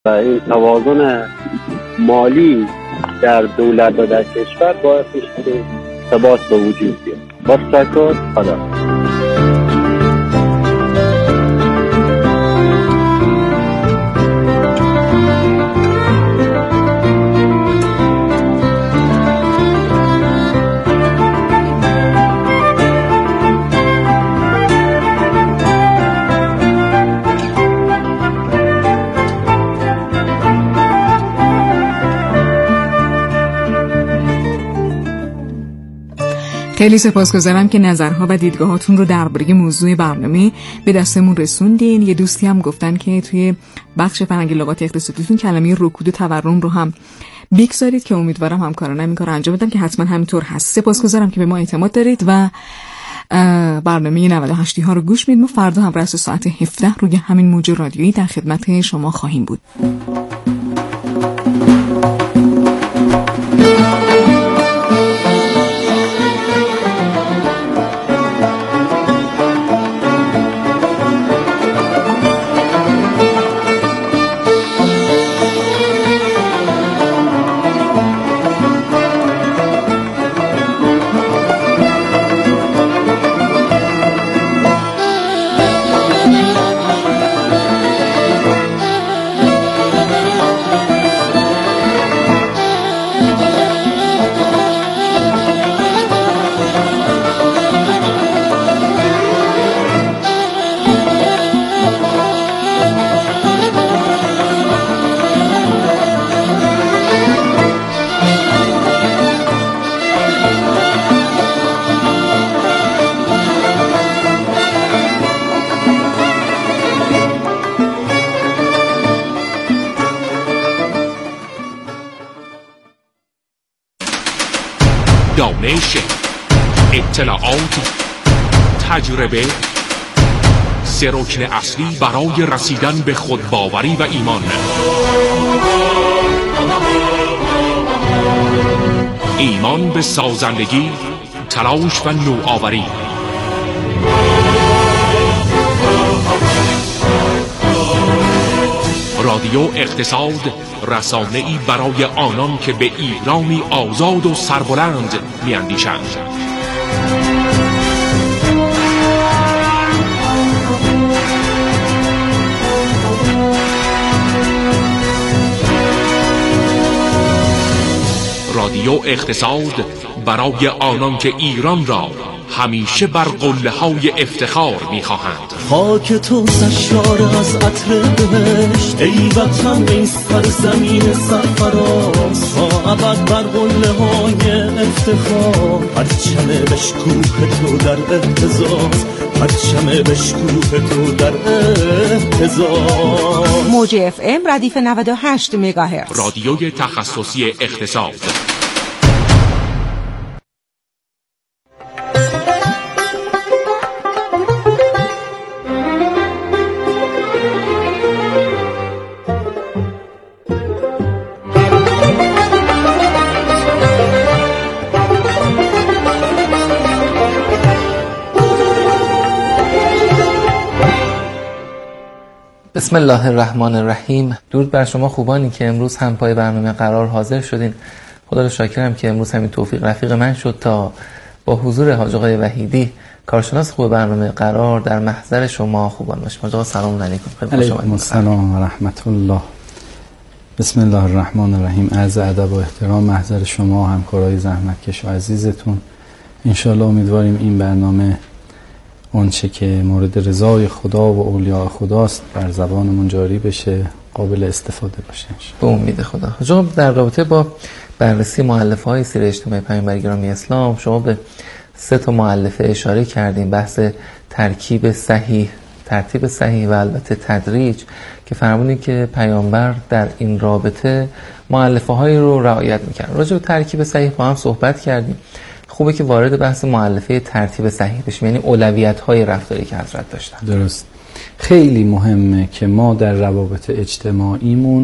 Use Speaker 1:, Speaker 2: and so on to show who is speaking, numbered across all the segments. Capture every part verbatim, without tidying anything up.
Speaker 1: و این توازن مالی در دولت و در کشور باعث میشه که ثبات به وجود بیاد. با تشکر. خدا.
Speaker 2: خیلی سپاسگزارم که نظرها و دیدگاهاتون رو درباره موضوع برنامه به دستمون رسوندین. یه دوستی هم گفتن که توی بخش فرهنگی لغات اقتصادیتون کلمه رکود و تورم رو هم بگذارید که امیدوارم همکارانم این کارو انجام بدن که حتما همینطور هست. سپاسگزارم که به ما اعتماد دارید و برنامه نود و هشت ها رو گوش میدید. ما فردا هم رأس ساعت هفده روی همین موج رادیویی در خدمت شما خواهیم بود.
Speaker 3: دانش، اطلاعات، تجربه سه رکن اصلی برای رسیدن به خودباوری و ایمان. ایمان به سازندگی، تلاش و نوآوری. رادیو اقتصاد، رسانه‌ای برای آنان که به ایرانی آزاد و سربلند می‌اندیشند. رادیو اقتصاد برای آنان که ایران را همیشه بر قله‌های افتخار می‌خواهند.
Speaker 4: خاک تو سرشار از عطر بهشت، ای وطن این سرزمین سرفراز، تا ابد بر قله‌های افتخار، پرچم بشکوه تو در اهتزاز، پرچم بشکوه تو در اهتزاز.
Speaker 5: موج اف ام ردیف نود و هشت مگاهرتز،
Speaker 3: رادیوی تخصصی اقتصاد.
Speaker 6: بسم الله الرحمن الرحیم. درود بر شما خوبانی که امروز هم پای برنامه قرار حاضر شدین. خدا رو شاکرم که امروز همین توفیق رفیق من شد تا با حضور حاج آقای وحیدی کارشناس خوب برنامه قرار در محضر شما خوبان باشیم. حاج آقا سلام علیکم.
Speaker 7: علیکم السلام و رحمت الله. بسم الله الرحمن الرحیم. عرض ادب و احترام محضر شما همکارای زحمتکش و عزیزتون. انشالله امیدواریم این برنامه آنچه که مورد رضای خدا و اولیاء خداست بر زبانمون جاری بشه، قابل استفاده باشه
Speaker 6: به امید خدا. حاجی در رابطه با بررسی مؤلفه‌های سیر اجتماعی پیامبر گرامی اسلام شما به سه تا مؤلفه اشاره کردیم، بحث ترکیب صحیح، ترتیب صحیح و البته تدریج، که فرمودین که پیامبر در این رابطه مؤلفه‌هایی رو رعایت می‌کرد. راجع به ترکیب صحیح با هم صحبت کردیم. خوبه که وارد بحث مؤلفه ترتیب صحیح بشیم، یعنی اولویت‌های رفتاری که حضرت داشتن.
Speaker 7: درست. خیلی مهمه که ما در روابط اجتماعیمون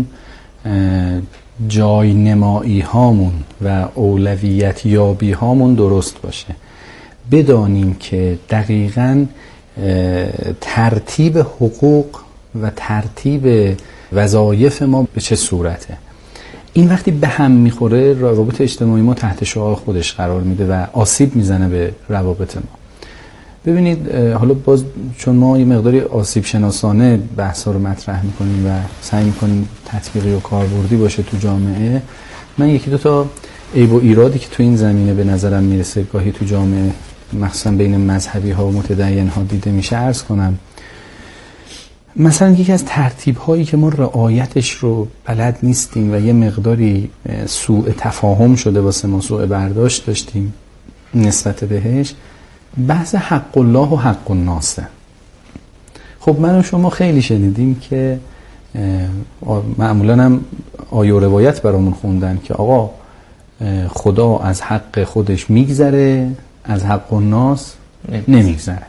Speaker 7: جای نمایی هامون و اولویت یابی هامون درست باشه. بدانیم که دقیقاً ترتیب حقوق و ترتیب وظایف ما به چه صورته. این وقتی به هم میخوره روابط اجتماعی ما تحت شعاع خودش قرار میده و آسیب میزنه به روابط ما. ببینید حالا باز چون ما یه مقداری آسیب شناسانه بحثا رو مطرح میکنیم و سعی میکنیم تطبیقی و کاربردی باشه تو جامعه، من یکی دو تا عیب و ایرادی که تو این زمینه به نظرم میرسه گاهی تو جامعه مخصوصا بین مذهبی ها و متدین ها دیده میشه عرض کنم. مثلا یکی از ترتیب هایی که ما رعایتش رو بلد نیستیم و یه مقداری سوء تفاهم شده واسه ما، سوء برداشت داشتیم نسبت بهش، بحث حق الله و حق الناسه. خب من و شما خیلی شنیدیم که معمولا هم آیه و روایت برامون خوندن که آقا خدا از حق خودش میگذره، از حق الناس نمیگذره.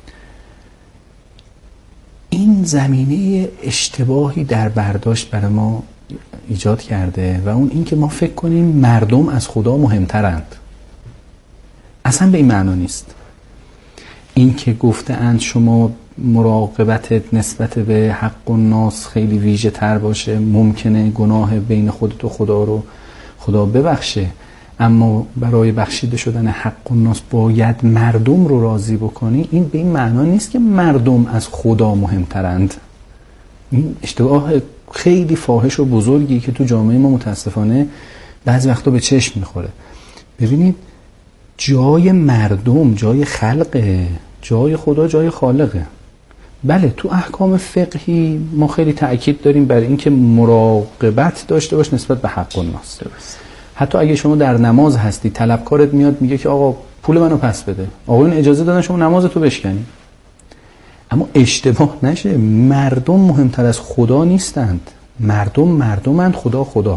Speaker 7: این زمینه اشتباهی در برداشت برای ما ایجاد کرده و اون این که ما فکر کنیم مردم از خدا مهمترند. اصلا به این معنا نیست. این که گفته اند شما مراقبتت نسبت به حق الناس خیلی ویژه تر باشه، ممکنه گناه بین خودت و خدا رو خدا ببخشه، اما برای بخشیده شدن حق الناس باید مردم رو راضی بکنی، این به این معنا نیست که مردم از خدا مهمترند. این اشتباه خیلی فاحش و بزرگی که تو جامعه ما متاسفانه بعضی وقتا به چشم میخوره. ببینید جای مردم جای خلقه، جای خدا جای خالقه. بله تو احکام فقهی ما خیلی تأکید داریم بر اینکه مراقبت داشته باش نسبت به حق الناس. درست. حتی اگه شما در نماز هستی طلبکارت میاد میگه که آقا پول منو پس بده، آقایون اجازه دادن شما نمازتو بشکنی. اما اشتباه نشه، مردم مهمتر از خدا نیستند. مردم مردمند، خدا خدا.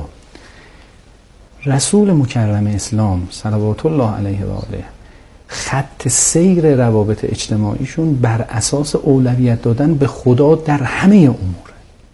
Speaker 7: رسول مکرم اسلام صلوات الله علیه و آله خط سیر روابط اجتماعیشون بر اساس اولویت دادن به خدا در همه امور.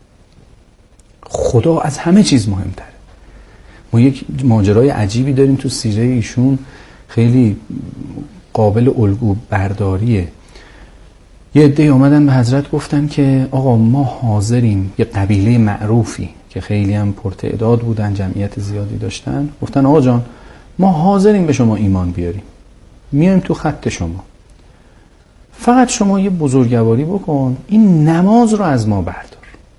Speaker 7: خدا از همه چیز مهمتره. ما یک ماجرای عجیبی داریم تو سیره ایشون، خیلی قابل الگو برداریه. یه عده‌ای اومدن به حضرت گفتن که آقا ما حاضریم، یه قبیله معروفی که خیلی هم پرتعداد بودن، جمعیت زیادی داشتن، گفتن آقا جان ما حاضریم به شما ایمان بیاریم، میایم تو خط شما، فقط شما یه بزرگواری بکن، این نماز رو از ما بردار.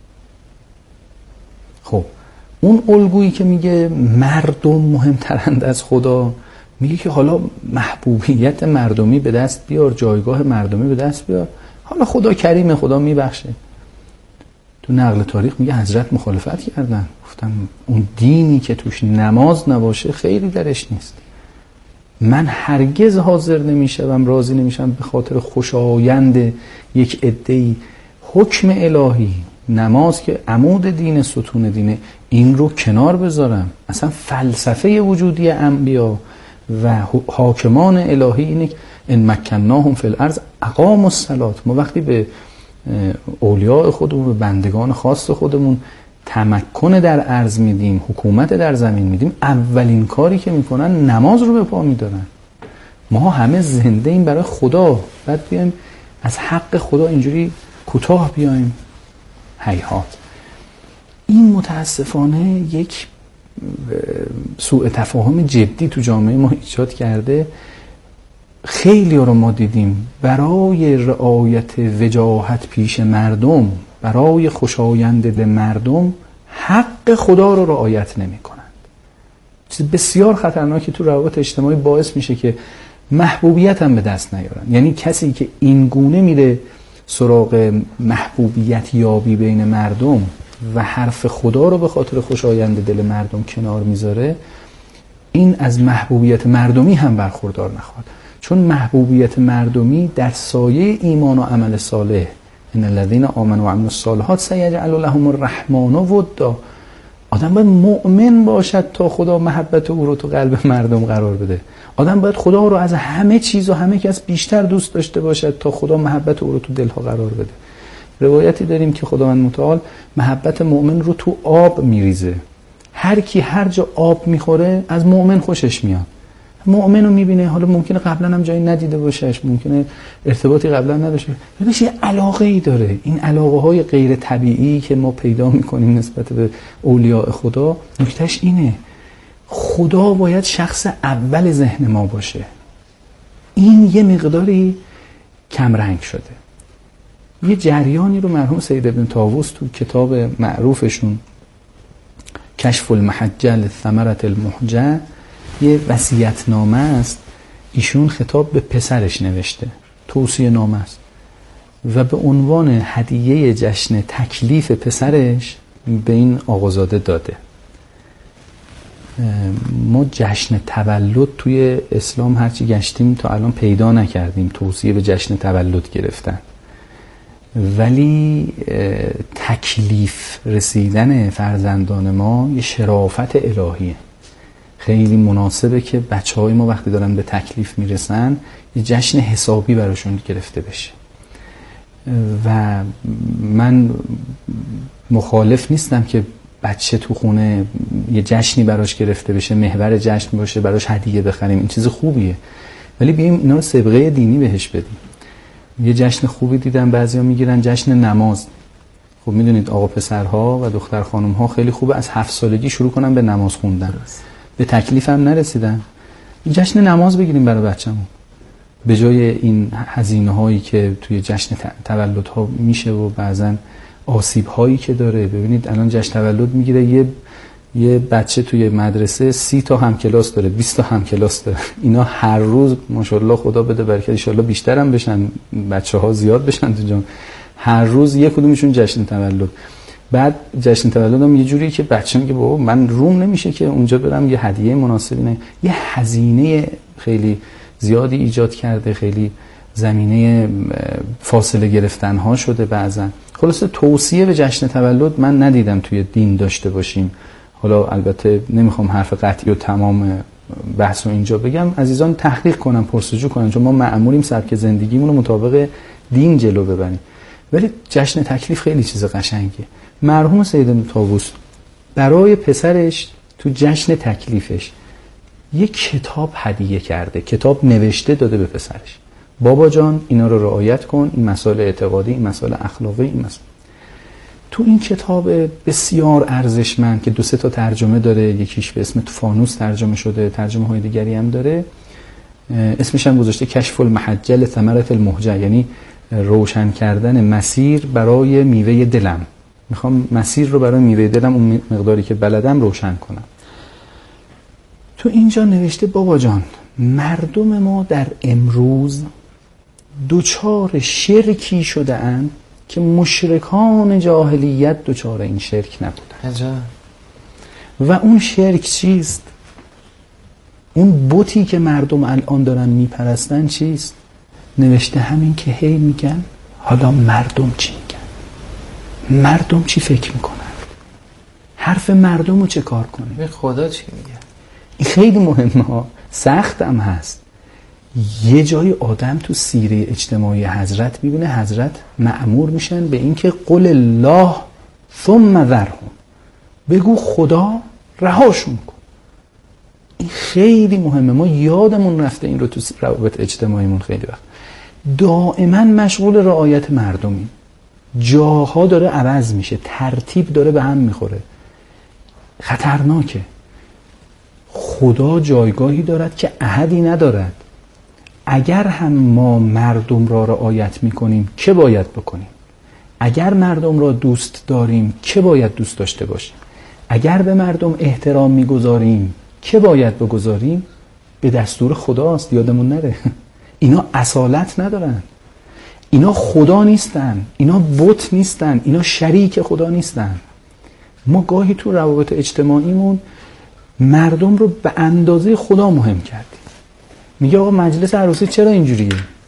Speaker 7: خب اون الگویی که میگه مردم مهمترند از خدا، میگه که حالا محبوبیت مردمی به دست بیار، جایگاه مردمی به دست بیار، حالا خدا کریمه، خدا میبخشه. تو نقل تاریخ میگه حضرت مخالفت کردن، گفتن اون دینی که توش نماز نباشه خیلی درش نیست. من هرگز حاضر نمیشم، راضی نمیشم به خاطر خوشایند یک عده‌ای حکم الهی، نماز که عمود دین، ستون دینه، این رو کنار بذارم. اصلا فلسفه وجودی انبیا و حاکمان الهی اینه که ان مکناهم فی الارض اقاموا الصلاة. ما وقتی به اولیاء خودمون، به بندگان خاص خودمون تمکن در ارض میدیم، حکومت در زمین میدیم، اولین کاری که میکنن نماز رو به پا میدارن. ما همه زنده ایم برای خدا، بعد بیایم از حق خدا اینجوری کوتاه بیایم. هیهات. این متاسفانه یک سوء تفاهم جدی تو جامعه ما ایجاد کرده. خیلی رو ما دیدیم برای رعایت وجاهت پیش مردم، برای خوشایند به مردم، حق خدا رو رعایت نمی کنند. چیز بسیار خطرناکی تو روابط اجتماعی باعث میشه که محبوبیت هم به دست نیارن. یعنی کسی که این گونه میره سراغ محبوبیت یابی بین مردم و حرف خدا رو به خاطر خوشایند دل مردم کنار میذاره، این از محبوبیت مردمی هم برخوردار نخواهد. چون محبوبیت مردمی در سایه ایمان و عمل صالح، ان الذين آمنوا وعملوا الصالحات سيجعل لهم الرحمن ودا. آدم باید مؤمن باشد تا خدا محبت او رو تو قلب مردم قرار بده. آدم باید خدا رو از همه چیز و همه کس بیشتر دوست داشته باشد تا خدا محبت او رو تو دلها قرار بده. روایتی داریم که خداوند متعال محبت مؤمن رو تو آب میریزه. هر کی هر جا آب میخوره از مؤمن خوشش میاد. مؤمن رو میبینه، حالا ممکنه قبلا هم جایی ندیده باشهش، ممکنه ارتباطی قبلا نداشته باشه، یه علاقه ای داره. این علاقه های غیر طبیعی که ما پیدا میکنیم نسبت به اولیاء خدا، نکتهش اینه خدا باید شخص اول ذهن ما باشه. این یه مقداری کمرنگ شده. یه جریانی رو مرحوم سید ابن طاووس تو کتاب معروفشون کشف المحجل ثمرة المحجة یه وصیت‌نامه است، ایشون خطاب به پسرش نوشته، توصیه نامه است و به عنوان هدیه جشن تکلیف پسرش به این آقازاده داده. ما جشن تولد توی اسلام هرچی گشتیم تا الان پیدا نکردیم توصیه به جشن تولد گرفتن، ولی تکلیف رسیدن فرزندان ما یه شرافت الهیه. خیلی مناسبه که بچه های ما وقتی دارن به تکلیف میرسن یه جشن حسابی براشون گرفته بشه و من مخالف نیستم که بچه تو خونه یه جشنی براش گرفته بشه، محور جشن باشه، براش هدیه بخریم، این چیز خوبیه، ولی بیایم اینا رو سابقه دینی بهش بدیم. یه جشن خوبی دیدم بعضیا میگیرن جشن نماز. خب میدونید آقا پسرها و دختر خانمها خیلی خوبه از هفت سالگی شروع کنن به نماز خوندن، به تکلیف هم نرسیدن، جشن نماز بگیریم برای بچه‌مون به جای این هزینه هایی که توی جشن تولدها میشه و بعضن آسیب هایی که داره. ببینید الان جشن تولد میگیره یه یه بچه توی مدرسه سی تا همکلاس داره، بیست تا همکلاس داره، اینا هر روز ماشاءالله خدا بده برکت ان شاءالله بیشتر هم بشن، بچه‌ها زیاد بشن تو جامعه، هر روز یک کدومشون جشن تولد. بعد جشن تولدم یه جوریه که بچه‌م که بابا من روم نمیشه که اونجا برم یه هدیه مناسبی نه، یه هزینه خیلی زیادی ایجاد کرده، خیلی زمینه فاصله گرفتن ها شده بعضن. خلاصه توصیه به جشن تولد من ندیدم توی دین داشته باشیم. حالا البته نمیخوام حرف قطعی و تمام بحث رو اینجا بگم، عزیزان تحقیق کنن، پرسجو کنن، چون ما مأموریم سبک زندگیمون رو مطابق دین جلو ببریم. ولی جشن تکلیف خیلی چیز قشنگیه. مرحوم سید ابن طاووس برای پسرش تو جشن تکلیفش یک کتاب هدیه کرده، کتاب نوشته داده به پسرش، بابا جان اینا رو رعایت کن، این مسائل اعتقادی، این مسائل اخلاقی، این مسائل. تو این کتاب بسیار ارزشمند که دو سه تا ترجمه داره، یکیش به اسم فانوس ترجمه شده، ترجمه های دیگری هم داره، اسمش هم گذاشته کشف المحجل ثمرة المحجة، یعنی روشن کردن مسیر برای میوه دلم. میخوام مسیر رو برای میوه دلم اون مقداری که بلدم روشن کنم. تو اینجا نوشته بابا جان مردم ما در امروز دوچار شرکی شده اند که مشرکان جاهلیت دوچار این شرک نبودن. و اون شرک چیست؟ اون بتی که مردم الان دارن میپرستن چیست؟ نوشته همین که هی میگن حالا مردم چی میگن، مردم چی فکر میکنن، حرف مردم رو چه کار کنه،
Speaker 6: به خدا چی میگن.
Speaker 7: این خیلی مهمه ها، سخت هم هست. یه جای آدم تو سیره اجتماعی حضرت میبینه حضرت مأمور میشن به این که قل الله ثم ذرهم، بگو خدا رهاشون کن. این خیلی مهمه، ما یادمون رفته این رو تو روابط اجتماعیمون خیلی وقت دائما مشغول رعایت مردمیم. جاها داره عوض میشه، ترتیب داره به هم میخوره، خطرناکه. خدا جایگاهی دارد که احدی ندارد. اگر هم ما مردم را رعایت میکنیم چه باید بکنیم؟ اگر مردم را دوست داریم چه باید دوست داشته باشیم؟ اگر به مردم احترام میگذاریم چه باید بگذاریم؟ به دستور خداست، یادمون نره. اینا اصالت ندارن، اینا خدا نیستن، اینا بت نیستن، اینا شریک خدا نیستن. ما گاهی تو روابط اجتماعیمون مردم رو به اندازه خدا مهم کردیم. میگه آقا مجلس عروسی چرا اینجوریه؟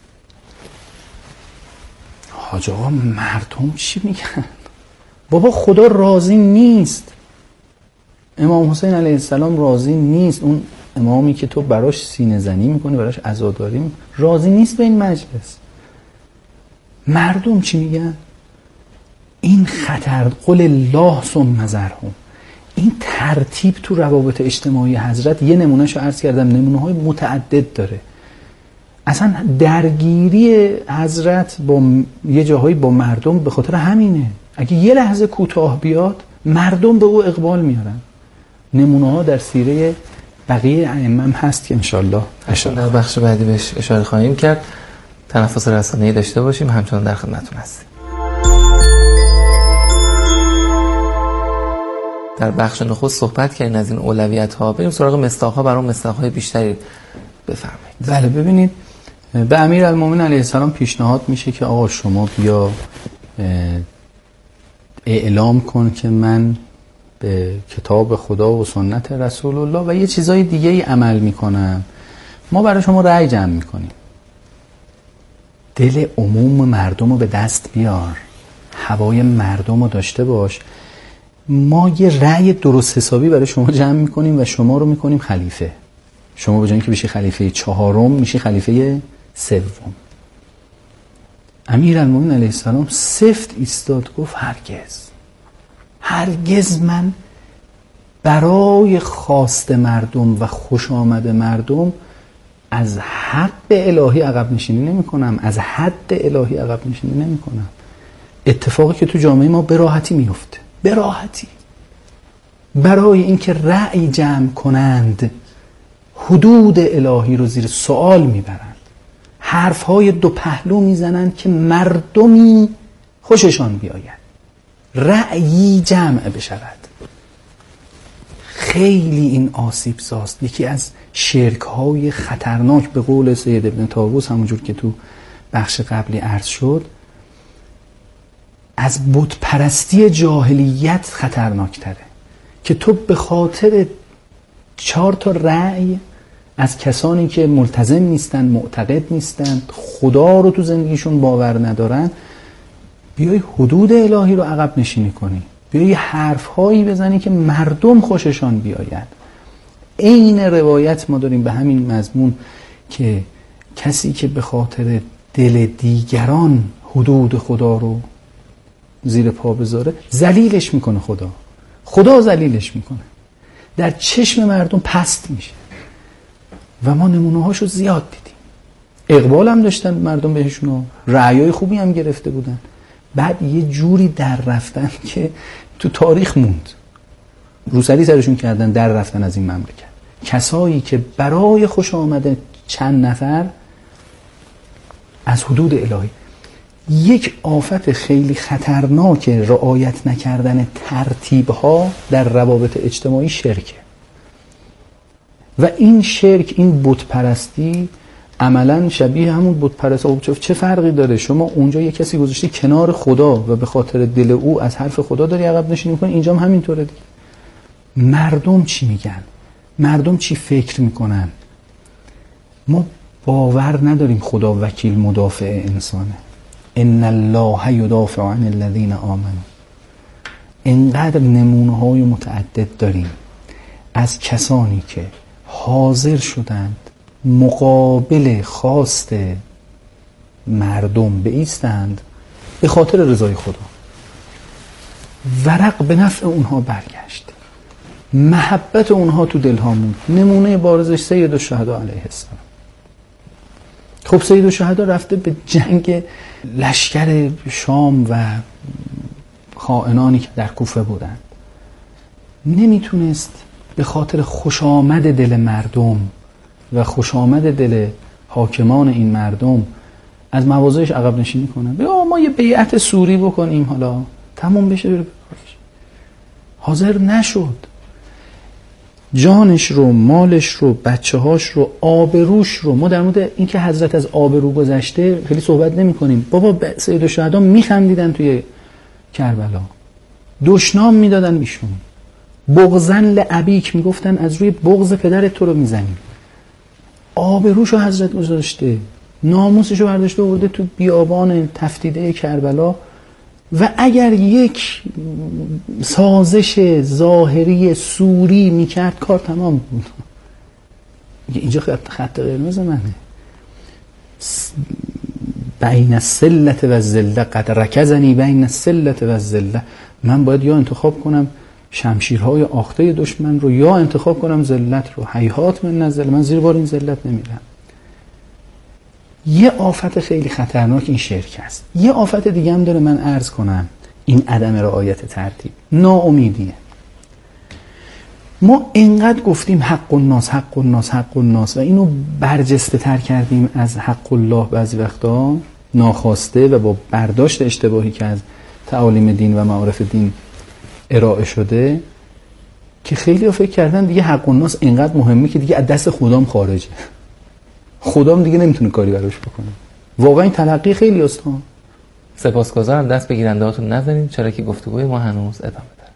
Speaker 7: حاج آقا مردم چی میگن؟ بابا خدا راضی نیست، امام حسین علیه السلام راضی نیست، اون امامی که تو براش سینه زنی میکنی، براش عزاداری میکنی، راضی نیست به این مجلس. مردم چی میگن؟ این خطر، قل الله ثم ذرهم، این ترتیب تو روابط اجتماعی حضرت یه نمونهشو عرض کردم، نمونه های متعدد داره. اصلا درگیری حضرت با یه جاهایی با مردم به خاطر همینه. اگه یه لحظه کوتاه بیاد مردم به او اقبال میارن. نمونه ها در سیره بقیه ائمه هم هست که انشالله
Speaker 6: در بخش بعدی بهش اشاره خواهیم کرد. تنفس رسانه‌ای داشته باشیم، همچنان در خدمتتون هستیم. در بخش نخست صحبت کردین از این اولویت ها، بریم سراغ مصداق ها. برام مصداق های بیشتری بفرمایید.
Speaker 7: بله ببینید، به امیرالمومنین علیه السلام پیشنهاد میشه که آقا شما بیا اعلام کن که من به کتاب خدا و سنت رسول الله و یه چیزای دیگه ای عمل میکنم، ما برای شما رأی جمع میکنیم. دل عموم مردم رو به دست بیار، هوای مردم رو داشته باش، ما یه رأی درست حسابی برای شما جمع میکنیم و شما رو میکنیم خلیفه. شما به جای اینکه بشی خلیفه چهارم میشی خلیفه سوم. امیرالمومنین علیه السلام سفت ایستاد، گفت هرگز هرگز من برای خواست مردم و خوش آمد مردم از حق الهی عقب نشینی نمی کنم، از حد الهی عقب نشینی نمی کنم. اتفاقی که تو جامعه ما به راحتی میفته، به راحتی برای اینکه رأی جمع کنند حدود الهی رو زیر سوال میبرند، حرفهای دو پهلو میزنند که مردمی خوششان بیاید، رأیی جمع بشود. خیلی این آسیب ساست. یکی از شرک‌های خطرناک به قول سید ابن طاووس، همونجور که تو بخش قبلی عرض شد، از بت پرستی جاهلیت خطرناک تره که تو به خاطر چهار تا رأی از کسانی که ملتزم نیستن، معتقد نیستن، خدا رو تو زندگیشون باور ندارن، بیای حدود الهی رو عقب نشینی کنی، بیای حرف هایی بزنی که مردم خوششان بیاید. عین روایت ما داریم به همین مضمون که کسی که به خاطر دل دیگران حدود خدا رو زیر پا بذاره ذلیلش میکنه، خدا خدا ذلیلش میکنه، در چشم مردم پست میشه. و ما نمونه هاشو زیاد دیدیم. اقبال هم داشتن مردم بهشون، رأیای خوبی هم گرفته بودن، بعد یه جوری در رفتن که تو تاریخ موند، روسری سرشون کردن، در رفتن از این مملکت. کسایی که برای خوش آمده چند نفر از حدود الهی. یک آفت خیلی خطرناک رعایت نکردن ترتیب‌ها در روابط اجتماعی شرکه. و این شرک، این بت پرستی عملاً شبیه همون بت پرستی. چه فرقی داره؟ شما اونجا یک کسی گذاشتی کنار خدا و به خاطر دل او از حرف خدا داری عقب نشینی می‌کنی، اینجا هم همینطوره دیگه. مردم چی میگن؟ مردم چی فکر میکنن؟ ما باور نداریم خدا وکیل مدافع انسانه. ان الله یدافع عن الذین آمنوا. اینقدر نمونه های متعدد داریم از کسانی که حاضر شدند مقابل خواست مردم بایستند به خاطر رضای خدا. ورق به نفع اونها برگشت، محبت اونها تو دلها موند. نمونه بارزش سید الشهدا علیه السلام. خب سید الشهدا رفته به جنگ لشکر شام و خائنانی که در کوفه بودند، نمیتونست به خاطر خوش آمد دل مردم و خوش آمد دل حاکمان این مردم از مواضعش عقب نشینی کنن. بیا ما یه بیعت سوری بکنیم حالا تموم بشه بره بکارش. حاضر نشد. جانش رو، مالش رو، بچه هاش رو، آبروش رو. ما در مورد این که حضرت از آبرو گذشته خیلی صحبت نمی کنیم. بابا سید الشهدا میخندیدن توی کربلا، دشنام میدادن بیشون، بغضن لعبیک میگفتن از روی بغض پدرت تو رو میزنیم. آبروشو حضرت گذاشته، ناموسشو برداشته آورده تو بیابان تفتیده کربلا. و اگر یک سازش ظاهری سوری میکرد کار تمام بود. اینجا خط, خط قرمز منه. بین السلة و الذلة قد رکزنی بین السلة و الذلة. من باید یا انتخاب کنم شمشیرهای آخته دشمن رو یا انتخاب کنم ذلت رو. هیهات من نزل، من زیر بار این ذلت نمیرم. یه آفت خیلی خطرناک این شرک است. یه آفت دیگه هم داره من عرض کنم، این عدم رعایت ترتیب، ناامیدیه. ما انقدر گفتیم حق الناس حق الناس حق الناس و اینو برجسته تر کردیم از حق الله بعضی وقتا ناخواسته و با برداشت اشتباهی که از تعالیم دین و معارف دین ارائه شده که خیلی ها فکر کردن دیگه حق الناس انقدر مهمه که دیگه از دست خدام خارجه، خدام دیگه نمیتونه کاری براش بکنه. واقعا این تلقی خیلی استان.
Speaker 6: سپاسگزارم. دست به گیرنده هاتون نزنید چرا که گفتگوی ما هنوز ادامه داره.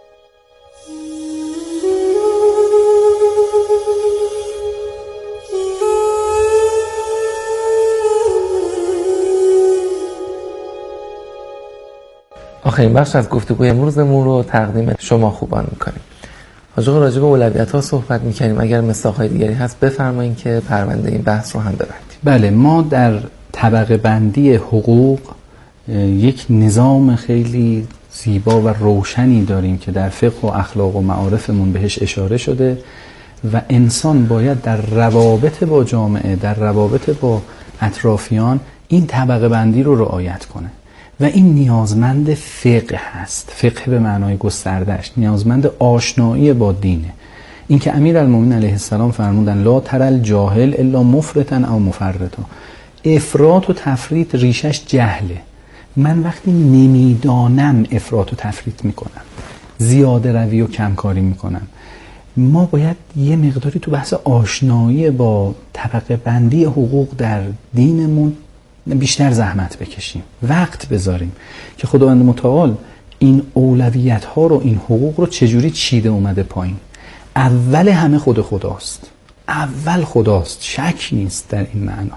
Speaker 6: آخرین بخش از گفتگوی امروزمون رو تقدیم شما خوبان میکنیم. حاج آقا راجع به اولویت ها صحبت میکنیم، اگر مصداق‌های دیگری هست بفرمایید که پرونده این بحث رو هم ببندیم.
Speaker 7: بله، ما در طبقه بندی حقوق یک نظام خیلی زیبا و روشنی داریم که در فقه و اخلاق و معارفمون بهش اشاره شده و انسان باید در روابط با جامعه، در روابط با اطرافیان این طبقه بندی رو رعایت کنه و این نیازمند فقه هست. فقه به معنای گستردهش نیازمند آشنایی با دینه. این که امیرالمومنین علیه السلام فرمودن لا ترل جاهل الا مفرطا او مفرطا. افراط و تفریط ریشش جهله. من وقتی نمیدانم افراط و تفریط میکنم، زیاده روی و کمکاری میکنم. ما باید یه مقداری تو بحث آشنایی با طبقه بندی حقوق در دینمون بیشتر زحمت بکشیم، وقت بذاریم که خداوند متعال این اولویت ها رو، این حقوق رو چجوری چیده اومده پایین. اول همه خود خداست، اول خداست، شک نیست در این معنا.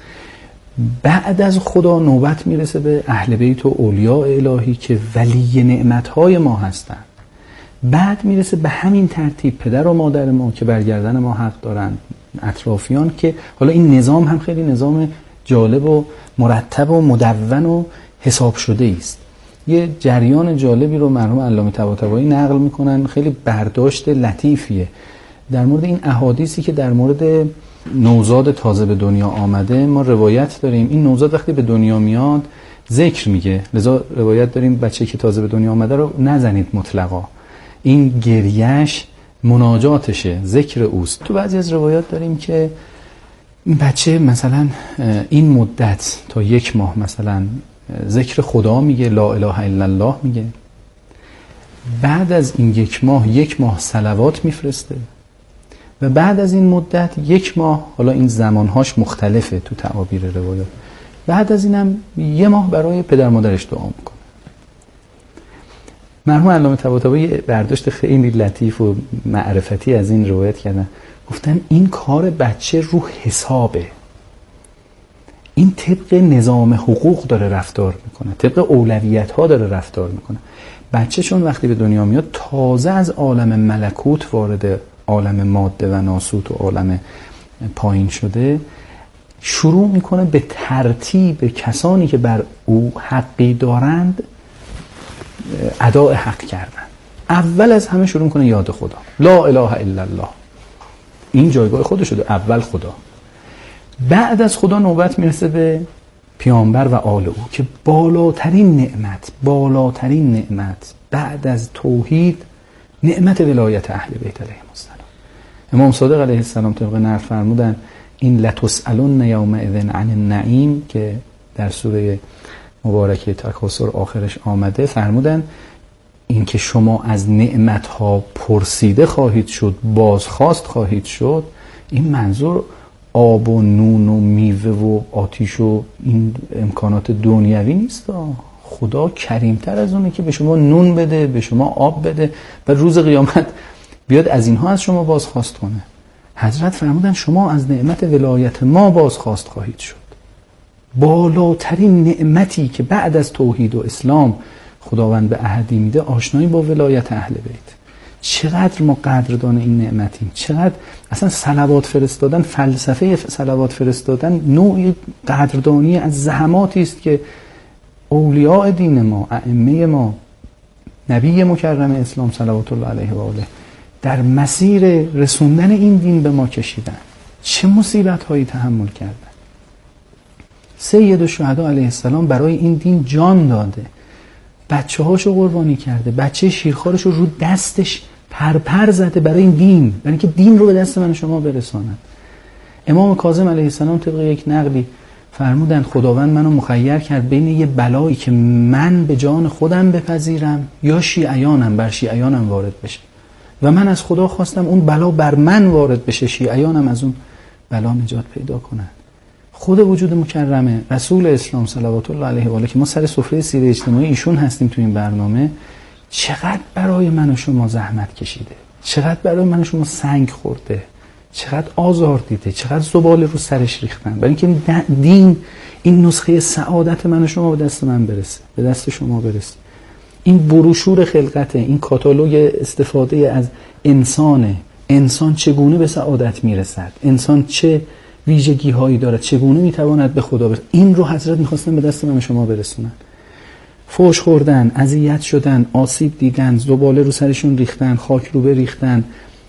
Speaker 7: بعد از خدا نوبت میرسه به اهل بیت و اولیاء الهی که ولی نعمت های ما هستن. بعد میرسه به همین ترتیب پدر و مادر ما که برگردن ما حق دارن، اطرافیان که حالا این نظام هم خیلی نظام جالب و مرتب و مدون و حساب شده است. یه جریان جالبی رو مرحوم علامه طباطبایی نقل میکنن، خیلی برداشت لطیفیه در مورد این احادیثی که در مورد نوزاد تازه به دنیا آمده. ما روایت داریم این نوزاد وقتی به دنیا میاد ذکر میگه، لذا روایت داریم بچه که تازه به دنیا آمده رو نزنید مطلقا، این گریش مناجاتشه، ذکر اوست. تو بعضی از روایات داریم که این بچه مثلا این مدت تا یک ماه مثلا ذکر خدا میگه، لا اله الا الله میگه. بعد از این یک ماه یک ماه صلوات میفرسته و بعد از این مدت یک ماه، حالا این زمانهاش مختلفه تو تعابیر روایات، بعد از اینم یه ماه برای پدر مادرش دعا میکنه. مرحوم علامه طباطبایی برداشت خیلی لطیف و معرفتی از این روایت کردن. گفتن این کار بچه رو حسابه، این طبق نظام حقوق داره رفتار میکنه، طبق اولویت ها داره رفتار میکنه. بچه چون وقتی به دنیا میاد تازه از عالم ملکوت وارد عالم ماده و ناسوت و عالم پایین شده، شروع میکنه به ترتیب کسانی که بر او حقی دارند اداء حق کردن. اول از همه شروع میکنه یاد خدا، لا اله الا الله، این جایگاه خودش شده، اول خدا. بعد از خدا نوبت میرسه به پیامبر و آل او که بالاترین نعمت، بالاترین نعمت بعد از توحید نعمت ولایت اهل بیت علیهم السلام. امام صادق علیه السلام طبق نقل فرمودن این لتسألن یومئذ عن النعیم که در سوره مبارکه تکاثر آخرش آمده، فرمودن این که شما از نعمتها پرسیده خواهید شد، بازخواست خواهید شد. این منظور آب و نون و میوه و آتیش و این امکانات دنیوی نیست. خدا کریمتر از اونه که به شما نون بده، به شما آب بده و روز قیامت بیاد از اینها از شما بازخواست کنه. حضرت فرمودن شما از نعمت ولایت ما بازخواست خواهید شد. بالاترین نعمتی که بعد از توحید و اسلام خداوند به احدی میده آشنایی با ولایت اهل بیت. چقدر ما قدردان این نعمتیم، چقدر اصلا صلوات فرستادن، فلسفه صلوات فرستادن نوعی قدردانی از زحماتی است که اولیاء دین ما، ائمه ما نبی مکرم اسلام صلوات الله علیه و آله در مسیر رسوندن این دین به ما کشیدن، چه مصیبت هایی تحمل کردن. سید الشهدا علیه السلام برای این دین جان داده، بچه هاشو قربانی کرده، بچه شیرخوارش رو رو دستش پرپر زده برای این دین، برای اینکه دین رو به دست من شما برساند. امام کاظم علیه السلام طبق یک نقلی فرمودند خداوند منو مخیر کرد بین یه بلایی که من به جان خودم بپذیرم یا شیعیانم بر شیعیانم وارد بشه، و من از خدا خواستم اون بلا بر من وارد بشه، شیعیانم از اون بلا نجات پیدا کنند. خود وجود مکرمه رسول اسلام صلوات الله علیه و آله که ما سر سفره سیره اجتماعی ایشون هستیم تو این برنامه، چقدر برای من و شما زحمت کشیده، چقدر برای من و شما سنگ خورده، چقدر آزار دیده، چقدر زباله رو سرش ریختن برای اینکه دین، این نسخه سعادت من و شما به دست من برسه، به دست شما برسه. این بروشور خلقته، این کاتالوگ استفاده از انسانه، انسان چگونه به سعادت میرسد، انسان چه ویژگی هایی دارد، چگونه میتواند به خدا برسد، این رو حضرت میخواستن به دست من و شما برسونن. فوش خوردن، اذیت شدن، آسیب دیدن، زباله رو سرشون ریختن، خاک رو بریختن،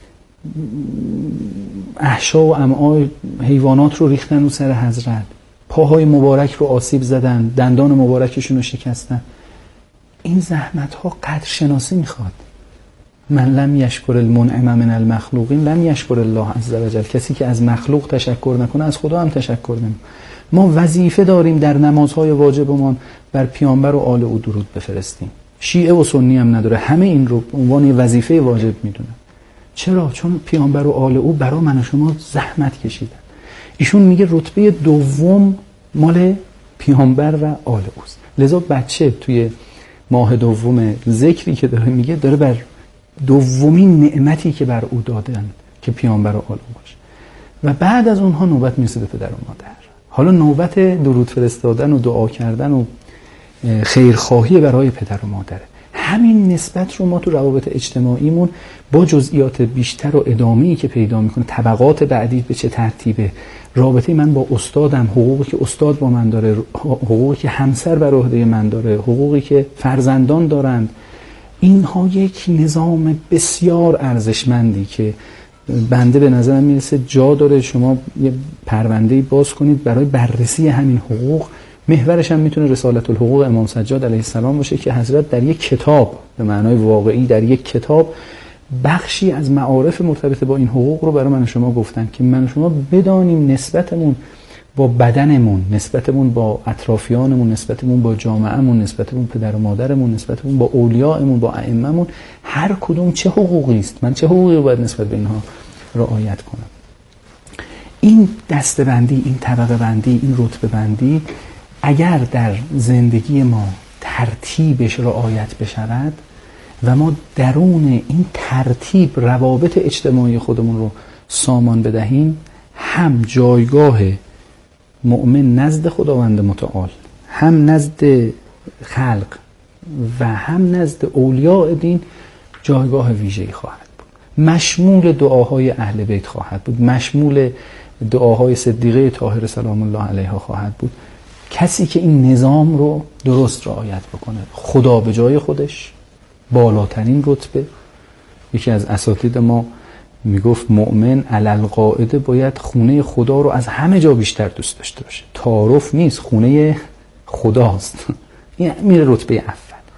Speaker 7: احشا و امعای حیوانات رو ریختن رو سر حضرت، پاهای مبارک رو آسیب زدن، دندان مبارکشون رو شکستن. این زحمت ها قدر شناسی میخواد. من لم یشکر المنعم من المخلوقین لم یشکر الله عز وجل. کسی که از مخلوق تشکر نکنه از خدا هم تشکر نمیکنه. ما وظیفه داریم در نمازهای واجبمان بر پیامبر و آل او درود بفرستیم. شیعه و سنی هم نداره، همه این رو به عنوان وظیفه واجب میدونن. چرا؟ چون پیامبر و آل او برای من و شما زحمت کشیدن. ایشون میگه رتبه دوم مال پیامبر و آل اوست. لذا بچه توی ماه دوم ذکری که داره میگه داره بر دومین نعمتی که بر او دادن که پیامبر و آل او باشه، و بعد از اونها نوبت میرسه به پدر و مادر. حالا نوبت درود فرستادن و دعا کردن و خیرخواهی برای پدر و مادره. همین نسبت رو ما تو روابط اجتماعیمون با جزئیات بیشتر و ادامه‌ای که پیدا میکنه، طبقات بعدی به چه ترتیبه، رابطه من با استادم، حقوقی که استاد با من داره، حقوقی که همسر بر عهده من داره، حقوقی که فرزندان دارند، اینها یک نظام بسیار ارزشمندی که بنده به نظرم میرسه جا داره شما یه پرونده‌ای باز کنید برای بررسی همین حقوق. محورش هم میتونه رسالت الحقوق امام سجاد علیه السلام باشه که حضرت در یک کتاب، به معنای واقعی در یک کتاب، بخشی از معارف مرتبط با این حقوق رو برای من و شما گفتن که من و شما بدانیم نسبتمون با بدنمون، نسبتمون با اطرافیانمون، نسبتمون با جامعهمون، نسبتمون پدر و مادرمون، نسبتمون با اولیاءمون، با ائمه‌مون، هر کدوم چه حقوقی است، من چه حقوقی باید نسبت به اینها رعایت کنم. این دسته‌بندی، این طبقه بندی، این رتبه بندی اگر در زندگی ما ترتیبش رعایت بشود و ما درون این ترتیب روابط اجتماعی خودمون رو سامان بدهیم، هم جایگاه مؤمن نزد خداوند متعال، هم نزد خلق و هم نزد اولیاء دین جایگاه ویژه‌ای خواهد بود. مشمول دعاهای اهل بیت خواهد بود، مشمول دعاهای صدیقه طاهره سلام الله علیها خواهد بود. کسی که این نظام رو درست رعایت بکنه، خدا به جای خودش، بالاترین رتبه. یکی از اساتید ما میگفت مؤمن علالقاعده باید خونه خدا رو از همه جا بیشتر دوست داشته باشه. تعارف نیست، خونه خداست. این میره رتبه اول.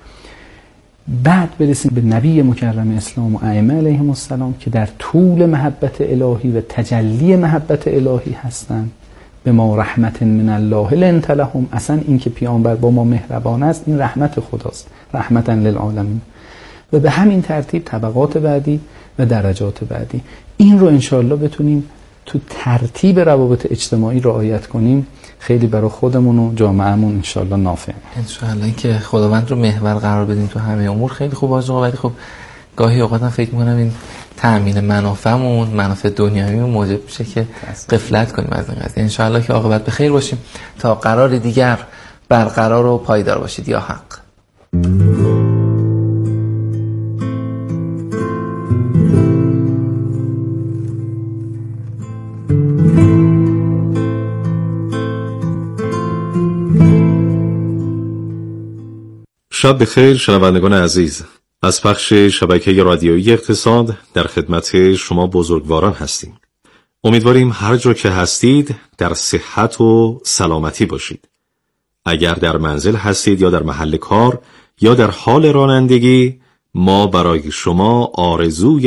Speaker 7: بعد برسیم به نبی مکرم اسلام و ائمه علیهم السلام که در طول محبت الهی و تجلی محبت الهی هستند. به ما رحمت من الله لنت لهم. اصلا این که پیامبر با ما مهربان است این رحمت خداست، رحمتا للعالمین. و به همین ترتیب طبقات بعدی و درجات بعدی. این رو انشاءالله بتونیم تو ترتیب روابط اجتماعی رعایت کنیم، خیلی برای خودمون و جامعهمون انشاءالله نافع.
Speaker 6: انشاءالله که خداوند رو محور قرار بدیم تو همه امور خیلی خوب آقا. ولی خب گاهی اوقات هم فکر می‌کنم این تأمین منافعمون، منافع دنیویمون موجب میشه که غفلت کنیم از این قضیه. انشاءالله که عاقبت به خیر باشیم تا قرار دیگر برقرار و پایدار باشید. یا حق.
Speaker 8: شب بخیر شنوندگان عزیز. از پخش شبکه رادیویی اقتصاد در خدمت شما بزرگواران هستیم. امیدواریم هر جا که هستید در صحت و سلامتی باشید. اگر در منزل هستید یا در محل کار یا در حال رانندگی، ما برای شما آرزوی